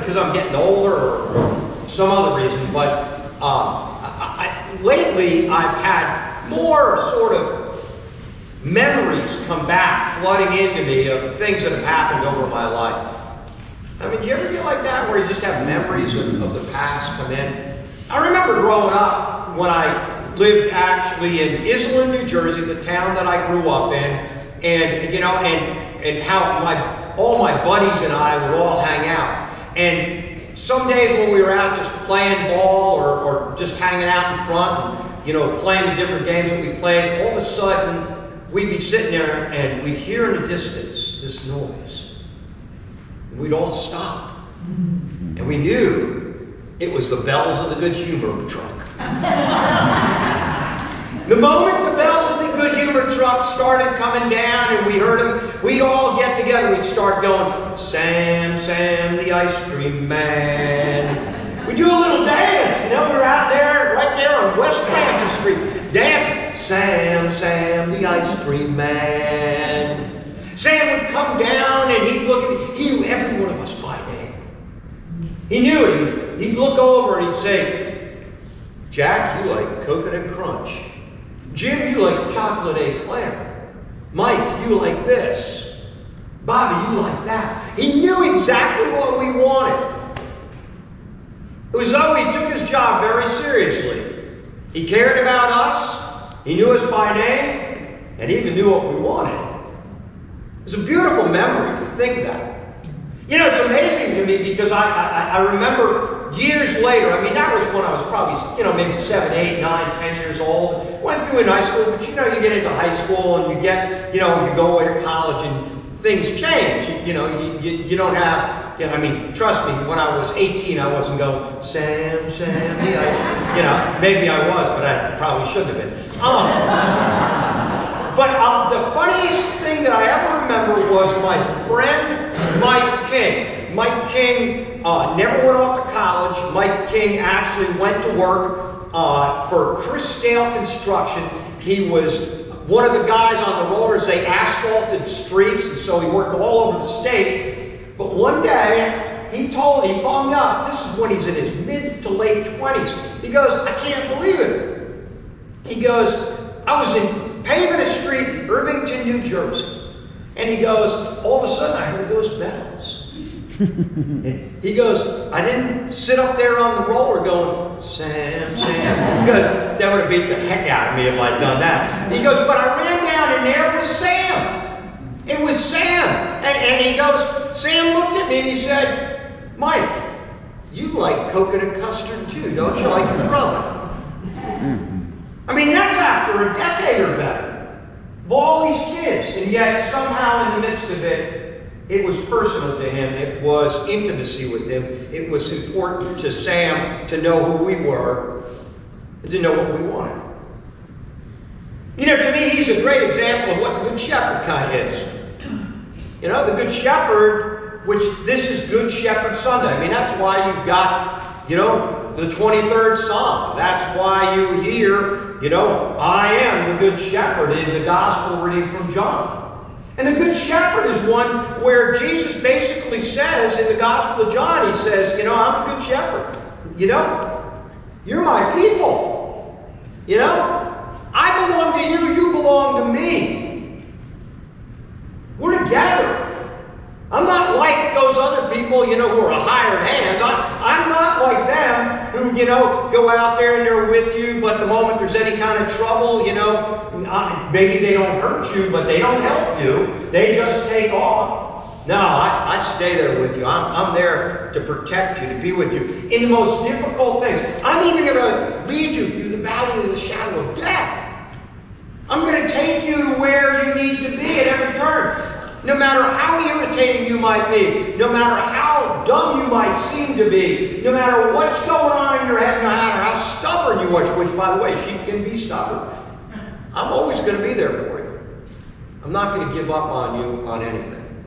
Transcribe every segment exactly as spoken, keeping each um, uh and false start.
because I'm getting older or, or some other reason, but uh, I, I, lately I've had more sort of memories come back flooding into me of things that have happened over my life. I mean, do you ever get like that where you just have memories of, of the past come in? I remember growing up when I lived actually in Iselin, New Jersey, the town that I grew up in, and you know, and and how my all my buddies and I would all hang out. And some days when we were out just playing ball or, or just hanging out in front and, you know, playing the different games that we played, all of a sudden we'd be sitting there and we'd hear in the distance this noise. We'd all stop. And we knew it was the bells of the Good Humor truck. The moment the bells of the Good Humor truck started coming down and we heard them, we'd all get together. We'd start going, Sam, Sam, the ice cream man. We'd do a little dance. You know, we were out there, right there on West Lancashire Street, dancing. Sam, Sam, the ice cream man. Sam would come down and he'd look at me. He knew every one of us by name. He knew it. He'd look over and he'd say, Jack, you like coconut crunch. Jim, you like chocolate eclair. Mike, you like this. Bobby, you like that. He knew exactly what we wanted. It was though he took his job very seriously. He cared about us. He knew us by name. And he even knew what we wanted. It's a beautiful memory to think that. You know, it's amazing to me because I, I, I remember years later, I mean, that was when I was probably, you know, maybe seven, eight, nine, ten years old. Went through in high school, but you know, you get into high school and you get, you know, you go away to college and things change. You, you know, you, you, you don't have, you know, I mean, trust me, when I was eighteen, I wasn't going, Sam, Sam, the ice. You know, maybe I was, but I probably shouldn't have been. Um, But um, the funniest thing that I ever remember was my friend Mike King. Mike King uh, never went off to college. Mike King actually went to work uh, for Chris Dale Construction. He was one of the guys on the rollers. They asphalted streets, and so he worked all over the state. But one day, he told, he called me up. This is when he's in his mid to late twenties. He goes, I can't believe it. He goes, I was in paving a street in Irvington, New Jersey. And he goes, all of a sudden I heard those bells. He goes, I didn't sit up there on the roller going, Sam, Sam, because that would have beat the heck out of me if I'd done that. He goes, but I ran down and there was Sam. It was Sam. And, and he goes, Sam looked at me and he said, Mike, you like coconut custard too, don't you? Like your brother. I mean, that's after a decade or better of all these kids. And yet, somehow in the midst of it, it was personal to him. It was intimacy with him. It was important to Sam to know who we were and to know what we wanted. You know, to me, he's a great example of what the Good Shepherd kind of is. You know, the Good Shepherd, which this is Good Shepherd Sunday. I mean, that's why you've got, you know, the twenty-third Psalm. That's why you hear, you know, I am the Good Shepherd in the Gospel reading from John. And the Good Shepherd is one where Jesus basically says in the Gospel of John, he says, you know, I'm the Good Shepherd. You know, you're my people. You know, I belong to you, you belong to me. We're together. I'm not like those other people, you know, who are hired hands. I, I'm not like them who, you know, go out there and they're with you, but the moment there's any kind of trouble, you know, maybe they don't hurt you, but they don't help you. They just take off. No, I, I stay there with you. I'm, I'm there to protect you, to be with you in the most difficult things. I'm even going to lead you through the valley of the shadow of death. I'm going to take you to where you need to be at every turn. No matter how irritating you might be, no matter how dumb you might seem to be, no matter what's going on in your head, no matter how stubborn you are, which, by the way, sheep can be stubborn, I'm always going to be there for you. I'm not going to give up on you on anything.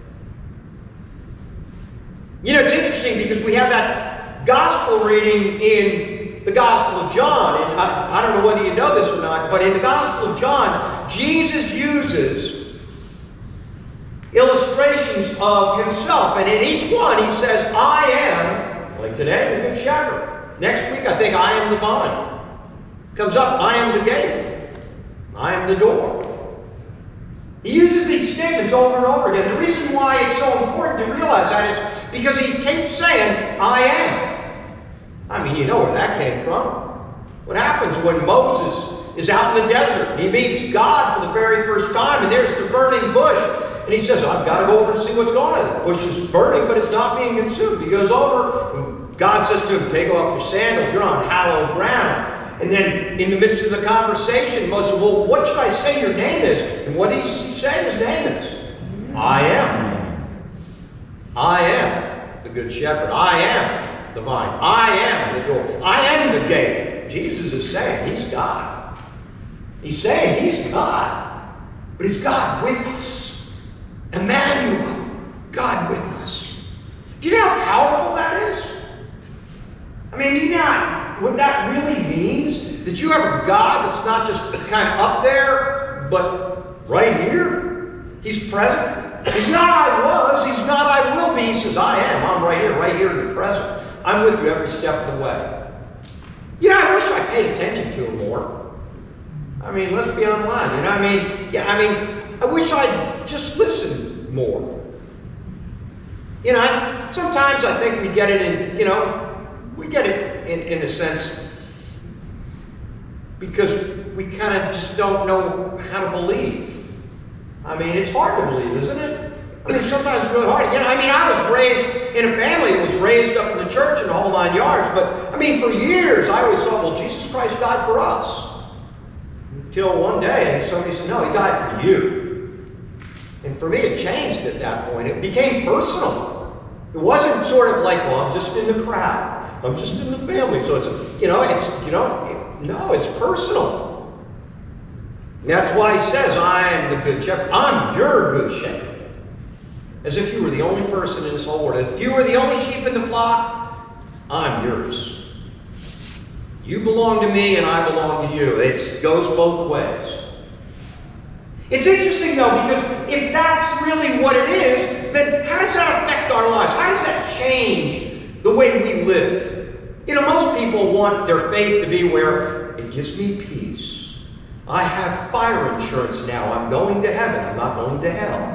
You know, it's interesting because we have that gospel reading in the Gospel of John, and I, I don't know whether you know this or not, but in the Gospel of John, Jesus uses illustration declarations of himself. And in each one, he says, I am, like today, the Good Shepherd. Next week, I think, I am the vine. Comes up, I am the gate. I am the door. He uses these statements over and over again. The reason why it's so important to realize that is because he keeps saying, I am. I mean, you know where that came from. What happens when Moses is out in the desert and he meets God for the very first time, and there's the burning bush, and he says, I've got to go over and see what's going on. The bush is burning, but it's not being consumed. He goes over, and God says to him, take off your sandals, you're on hallowed ground. And then in the midst of the conversation, Moses said, well, what should I say your name is? And what did he say his name is? I am. I am the Good Shepherd. I am the vine. I am the door. I am the gate. Jesus is saying he's God. He's saying he's God. But he's God with us. Emmanuel, God with us. Do you know how powerful that is? I mean, do you know what that really means? That you have a God that's not just kind of up there, but right here. He's present. He's not I was, he's not I will be. He says, I am. I'm right here, right here in the present. I'm with you every step of the way. You know, I wish I paid attention to him more. I mean, let's be online. You know, I mean, yeah, I mean, I wish I'd just listen more. You know, I, sometimes I think we get it in, you know, we get it in, in a sense because we kind of just don't know how to believe. I mean, it's hard to believe, isn't it? I mean, sometimes it's really hard. You know, I mean, I was raised in a family that was raised up in the church and the whole nine yards. But, I mean, for years, I always thought, well, Jesus Christ died for us. Until one day, somebody said, no, he died for you. And for me, it changed at that point. It became personal. It wasn't sort of like, well, I'm just in the crowd. I'm just in the family. So it's, a, you know, it's, you know, it, no, it's personal. And that's why he says, I am the Good Shepherd. I'm your Good Shepherd. As if you were the only person in this whole world. If you were the only sheep in the flock, I'm yours. You belong to me and I belong to you. It goes both ways. It's interesting, though, because if that's really what it is, then how does that affect our lives? How does that change the way we live? You know, most people want their faith to be where it gives me peace. I have fire insurance now. I'm going to heaven. I'm not going to hell.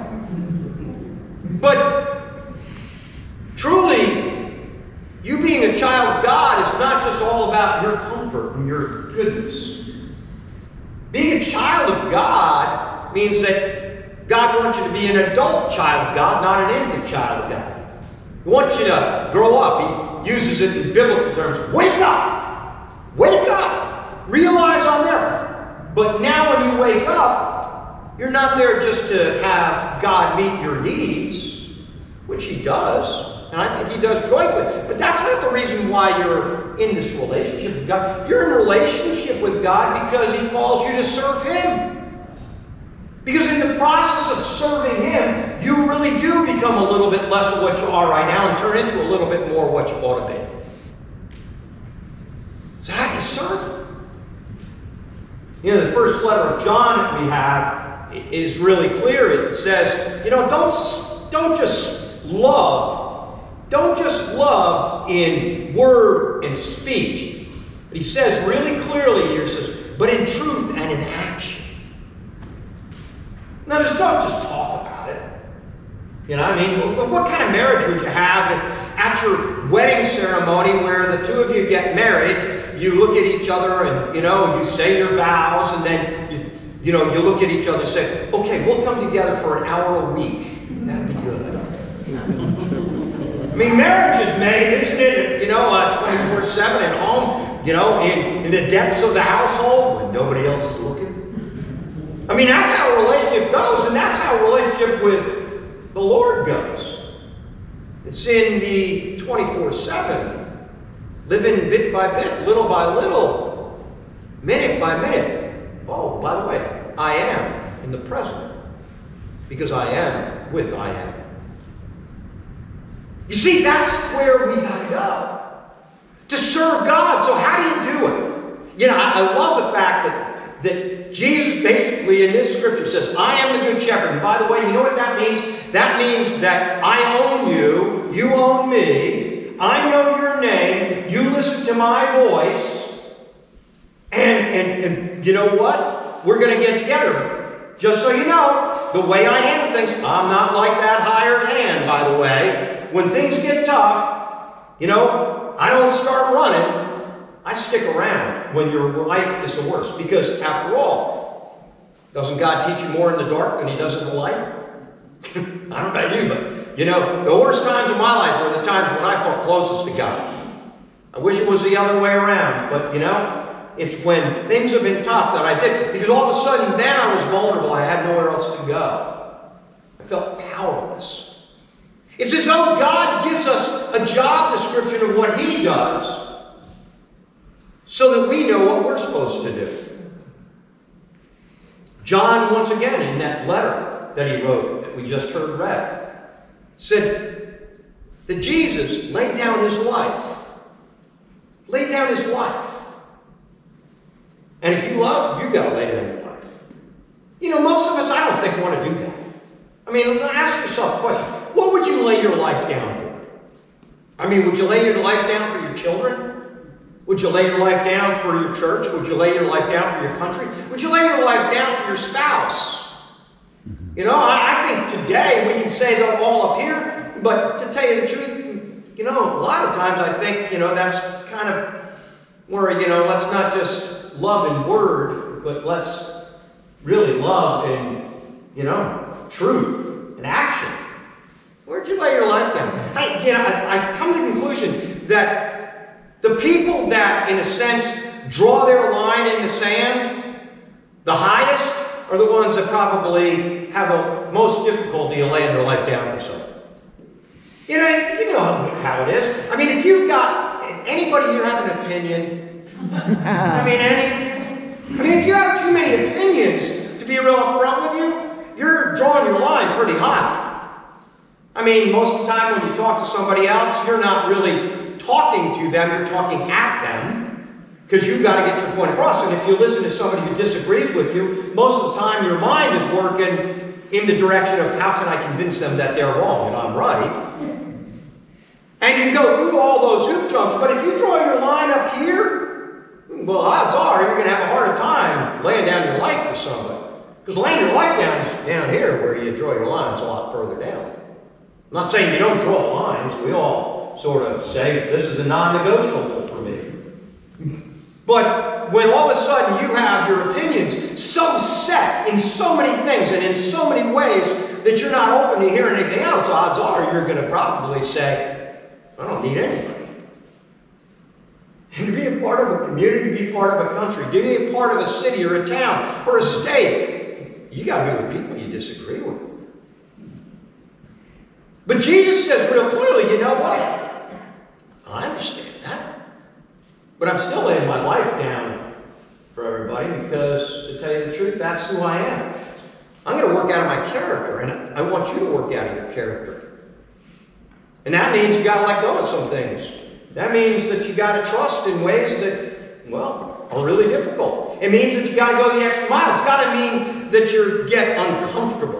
But truly, you being a child of God is not just all about your comfort and your goodness. Being a child of God means that God wants you to be an adult child of God, not an infant child of God. He wants you to grow up. He uses it in biblical terms. Wake up! Wake up! Realize I'm there. But now when you wake up, you're not there just to have God meet your needs, which he does, and I think he does joyfully. But that's not the reason why you're in this relationship with God. You're in relationship with God because he calls you to serve him. Because in the process of serving him, you really do become a little bit less of what you are right now and turn into a little bit more of what you ought to be. So how do you serve him? You know, the first letter of John that we have is really clear. It says, you know, don't, don't just love. Don't just love in word and speech. But he says really clearly here, he says, but in truth and in action. Now, just don't just talk about it. You know, I mean, what kind of marriage would you have if at your wedding ceremony where the two of you get married, you look at each other and, you know, you say your vows and then, you, you know, you look at each other and say, okay, we'll come together for an hour a week. That'd be good. I mean, marriage is made, isn't it, you know, uh, twenty-four seven at home, you know, in, in the depths of the household when nobody else is looking. I mean, that's how a relationship goes, and that's how a relationship with the Lord goes. It's in the twenty-four seven, living bit by bit, little by little, minute by minute. Oh, by the way, I am in the present, because I am with I am. You see, that's where we got to go. To serve God. So how do you do it? You know, I, I love the fact that, that Jesus basically in this scripture says, I am the good shepherd. And by the way, you know what that means? That means that I own you, you own me, I know your name, you listen to my voice, and, and, and you know what? We're going to get together. Just so you know, the way I handle things, I'm not like that hired hand, by the way. When things get tough, you know, I don't start running. I stick around when your life is the worst. Because after all, doesn't God teach you more in the dark than he does in the light? I don't know about you, but, you know, the worst times of my life were the times when I felt closest to God. I wish it was the other way around, but, you know, it's when things have been tough that I did. Because all of a sudden, then I was vulnerable. I had nowhere else to go. I felt powerless. It's as though God gives us a job description of what he does so that we know what we're supposed to do. John, once again, in that letter that he wrote that we just heard read, said that Jesus laid down his life. Laid down his life. And if you love, you've got to lay down your life. You know, most of us, I don't think, want to do that. I mean, ask yourself a question. What would you lay your life down for? I mean, would you lay your life down for your children? Would you lay your life down for your church? Would you lay your life down for your country? Would you lay your life down for your spouse? You know, I, I think today we can say that all up here, but to tell you the truth, you know, a lot of times I think, you know, that's kind of where, you know, let's not just love in word, but let's really love in, you know, truth and action. Where'd you lay your life down? I, you know, I, I come to the conclusion that the people that, in a sense, draw their line in the sand, the highest, are the ones that probably have the most difficulty in laying their life down for something. You know, you know how it is. I mean, if you've got anybody here have an opinion, I mean, any, I mean, if you have too many opinions, to be real upfront with you, you're drawing your line pretty high. I mean, most of the time when you talk to somebody else, you're not really talking to them, you're talking at them, because you've got to get your point across. And if you listen to somebody who disagrees with you, most of the time your mind is working in the direction of how can I convince them that they're wrong and I'm right. And you go through all those hoop jumps. But if you draw your line up here, well, odds are you're going to have a harder time laying down your life for somebody. Because laying your life down is down here where you draw your lines a lot further down. I'm not saying you don't draw lines. We all sort of say, this is a non-negotiable for me. But when all of a sudden you have your opinions so set in so many things and in so many ways that you're not open to hearing anything else, odds are you're going to probably say, I don't need anybody. And to be a part of a community, to be part of a country, to be a part of a city or a town or a state, you got to be with people you disagree with. But Jesus says real clearly, you know what? I understand that. But I'm still laying my life down for everybody because, to tell you the truth, that's who I am. I'm going to work out of my character, and I want you to work out of your character. And that means you got to let go of some things. That means that you got to trust in ways that, well, are really difficult. It means that you got to go the extra mile. It's got to mean that you get uncomfortable.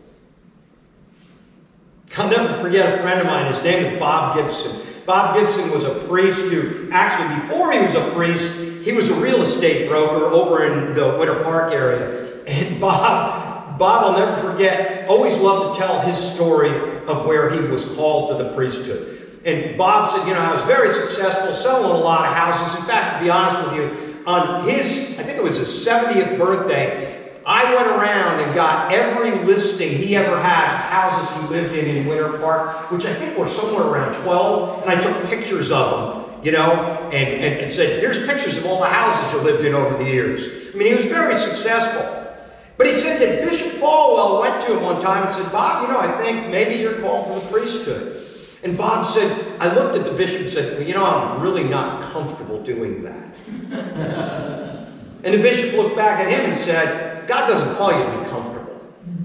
I'll never forget a friend of mine. His name is Bob Gibson. Bob Gibson was a priest who, actually, before he was a priest, he was a real estate broker over in the Winter Park area. And Bob, Bob, I'll never forget, always loved to tell his story of where he was called to the priesthood. And Bob said, you know, I was very successful, selling a lot of houses. In fact, to be honest with you, on his, I think it was his seventieth birthday, I went around and got every listing he ever had of houses he lived in in Winter Park, which I think were somewhere around twelve, and I took pictures of them, you know, and, and, and said, here's pictures of all the houses you lived in over the years. I mean, he was very successful. But he said that Bishop Falwell went to him one time and said, Bob, you know, I think maybe you're called to the priesthood. And Bob said, I looked at the bishop and said, well, you know, I'm really not comfortable doing that. And the bishop looked back at him and said, God doesn't call you to be comfortable.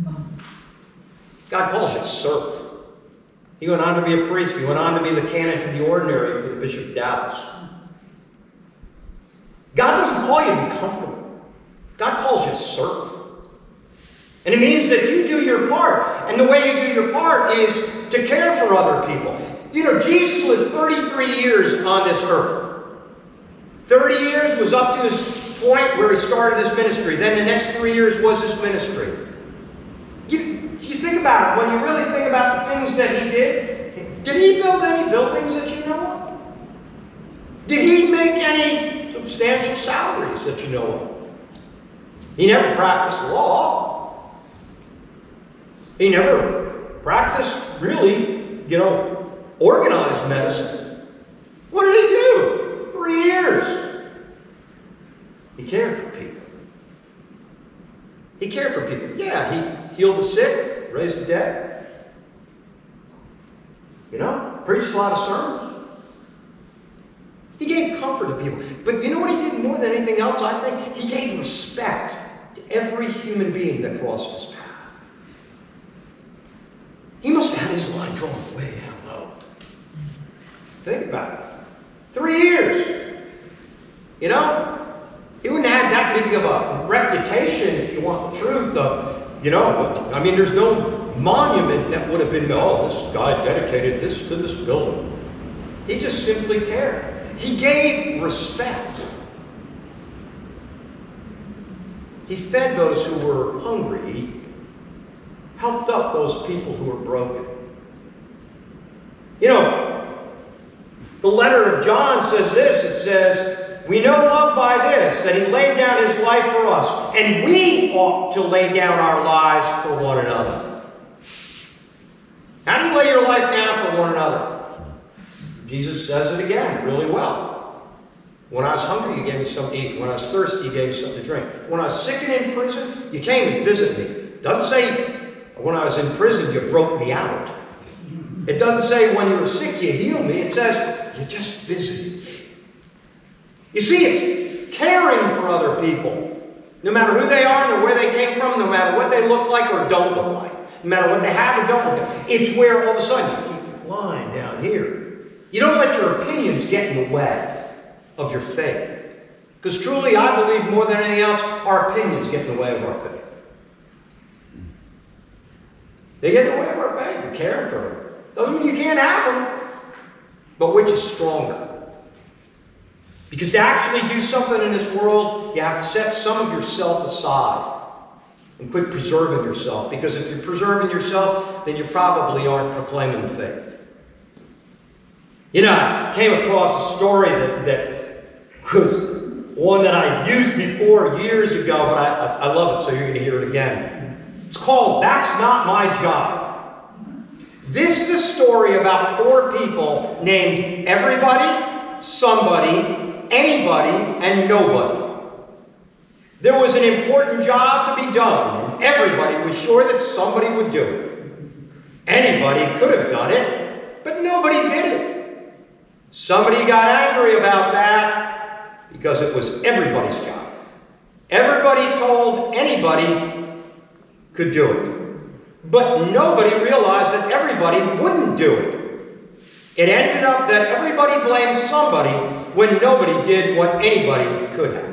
God calls you to serve. He went on to be a priest. He went on to be the canon to the ordinary for the Bishop of Dallas. God doesn't call you to be comfortable. God calls you to serve. And it means that you do your part. And the way you do your part is to care for other people. You know, Jesus lived thirty-three years on this earth. thirty years was up to his point where he started his ministry. Then the next three years was his ministry. You, you think about it. When you really think about the things that he did, did he build any buildings that you know of? Did he make any substantial salaries that you know of? He never practiced law. He never practiced, really, you know, organized medicine. What did he do? Three years. He cared for people. He cared for people. Yeah, he healed the sick, raised the dead. You know, preached a lot of sermons. He gave comfort to people. But you know what he did more than anything else, I think? He gave respect to every human being that crossed his path. He must have had his line drawn way down low. Think about it. Three years. You know? He wouldn't have that big of a reputation, if you want the truth, of, you know, I mean, there's no monument that would have been, oh, this guy dedicated this to this building. He just simply cared. He gave respect. He fed those who were hungry. He helped up those people who were broken. You know, the letter of John says this. It says, we know love by this, that he laid down his life for us, and we ought to lay down our lives for one another. How do you lay your life down for one another? Jesus says it again really well. When I was hungry, you gave me something to eat. When I was thirsty, you gave me something to drink. When I was sick and in prison, you came and visited me. It doesn't say when I was in prison, you broke me out. It doesn't say when you were sick, you healed me. It says you just visited me. You see, it's caring for other people. No matter who they are, no where they came from, no matter what they look like or don't look like. No matter what they have or don't look like. It's where all of a sudden you keep your line down here. You don't let your opinions get in the way of your faith. Because truly, I believe more than anything else, our opinions get in the way of our faith. They get in the way of our faith. We're caring for them. Doesn't mean you can't have them. But which is stronger? Because to actually do something in this world, you have to set some of yourself aside and quit preserving yourself. Because if you're preserving yourself, then you probably aren't proclaiming the faith. You know, I came across a story that, that was one that I used before years ago, but I, I, I love it, so you're going to hear it again. It's called That's Not My Job. This is a story about four people named Everybody, Somebody, Anybody, and Nobody. There was an important job to be done, and everybody was sure that somebody would do it. Anybody could have done it, but nobody did it. Somebody got angry about that because it was everybody's job. Everybody told anybody could do it. But nobody realized that everybody wouldn't do it. It ended up that everybody blamed somebody when nobody did what anybody could have.